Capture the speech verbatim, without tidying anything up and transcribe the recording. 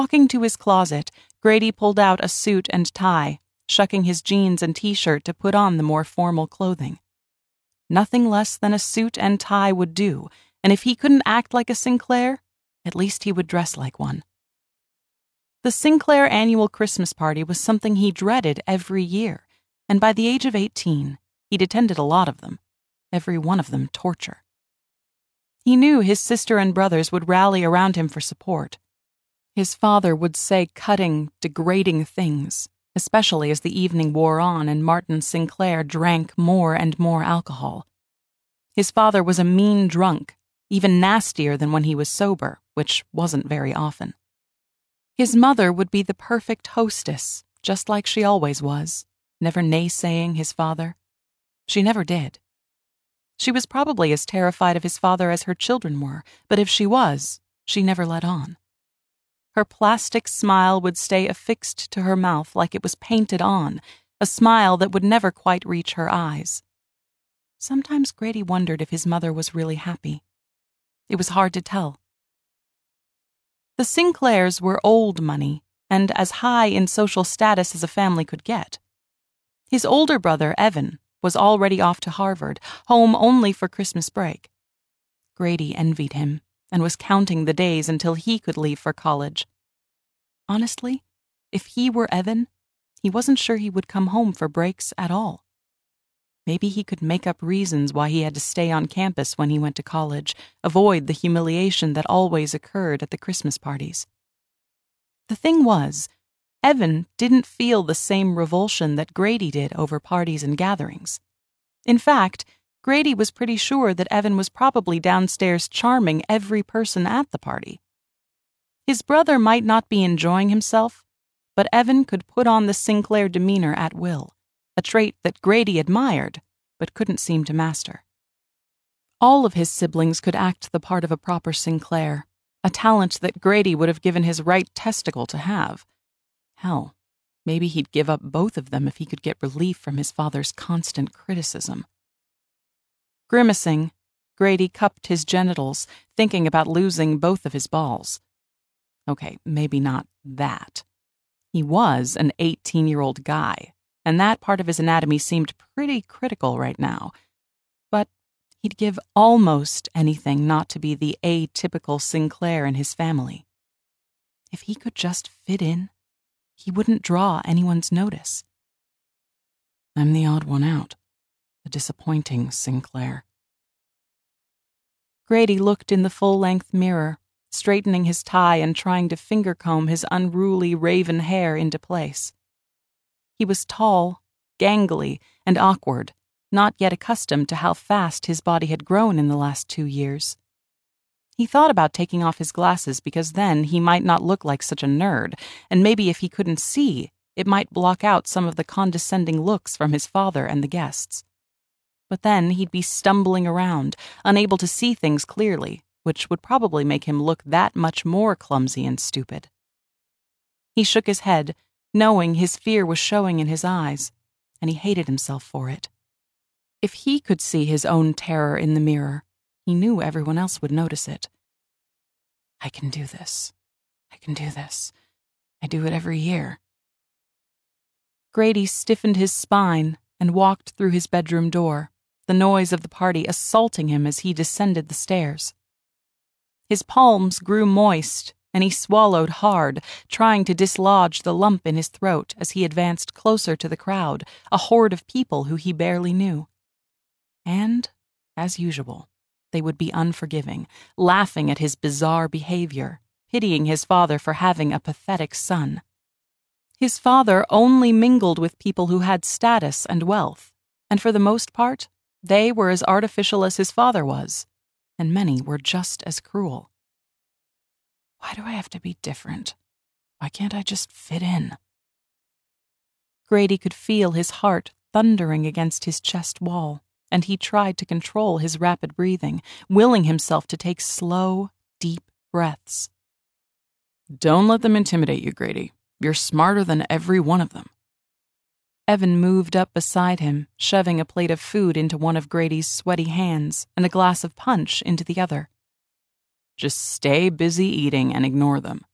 Walking to his closet, Grady pulled out a suit and tie, shucking his jeans and t-shirt to put on the more formal clothing. Nothing less than a suit and tie would do, and if he couldn't act like a Sinclair, at least he would dress like one. The Sinclair annual Christmas party was something he dreaded every year, and by the age of eighteen, he'd attended a lot of them, every one of them torture. He knew his sister and brothers would rally around him for support. His father would say cutting, degrading things, especially as the evening wore on and Martin Sinclair drank more and more alcohol. His father was a mean drunk, even nastier than when he was sober, which wasn't very often. His mother would be the perfect hostess, just like she always was, never naysaying his father. She never did. She was probably as terrified of his father as her children were, but if she was, she never let on. Her plastic smile would stay affixed to her mouth like it was painted on, a smile that would never quite reach her eyes. Sometimes Grady wondered if his mother was really happy. It was hard to tell. The Sinclairs were old money, and as high in social status as a family could get. His older brother, Evan, was already off to Harvard, home only for Christmas break. Grady envied him and was counting the days until he could leave for college. Honestly, if he were Evan, he wasn't sure he would come home for breaks at all. Maybe he could make up reasons why he had to stay on campus when he went to college, avoid the humiliation that always occurred at the Christmas parties. The thing was, Evan didn't feel the same revulsion that Grady did over parties and gatherings. In fact, Grady was pretty sure that Evan was probably downstairs charming every person at the party. His brother might not be enjoying himself, but Evan could put on the Sinclair demeanor at will, a trait that Grady admired, but couldn't seem to master. All of his siblings could act the part of a proper Sinclair, a talent that Grady would have given his right testicle to have. Hell, maybe he'd give up both of them if he could get relief from his father's constant criticism. Grimacing, Grady cupped his genitals, thinking about losing both of his balls. Okay, maybe not that. He was an eighteen-year-old guy, and that part of his anatomy seemed pretty critical right now. But he'd give almost anything not to be the atypical Sinclair in his family. If he could just fit in, he wouldn't draw anyone's notice. I'm the odd one out, the disappointing Sinclair. Grady looked in the full-length mirror, straightening his tie and trying to finger-comb his unruly raven hair into place. He was tall, gangly, and awkward, not yet accustomed to how fast his body had grown in the last two years. He thought about taking off his glasses because then he might not look like such a nerd, and maybe if he couldn't see, it might block out some of the condescending looks from his father and the guests. But then he'd be stumbling around, unable to see things clearly, which would probably make him look that much more clumsy and stupid. He shook his head, knowing his fear was showing in his eyes, and he hated himself for it. If he could see his own terror in the mirror, he knew everyone else would notice it. I can do this. I can do this. I do it every year. Grady stiffened his spine and walked through his bedroom door, the noise of the party assaulting him as he descended the stairs. His palms grew moist, and he swallowed hard, trying to dislodge the lump in his throat as he advanced closer to the crowd, a horde of people who he barely knew. And, as usual, they would be unforgiving, laughing at his bizarre behavior, pitying his father for having a pathetic son. His father only mingled with people who had status and wealth, and for the most part, they were as artificial as his father was, and many were just as cruel. Why do I have to be different? Why can't I just fit in? Grady could feel his heart thundering against his chest wall, and he tried to control his rapid breathing, willing himself to take slow, deep breaths. Don't let them intimidate you, Grady. You're smarter than every one of them. Evan moved up beside him, shoving a plate of food into one of Grady's sweaty hands and a glass of punch into the other. Just stay busy eating and ignore them.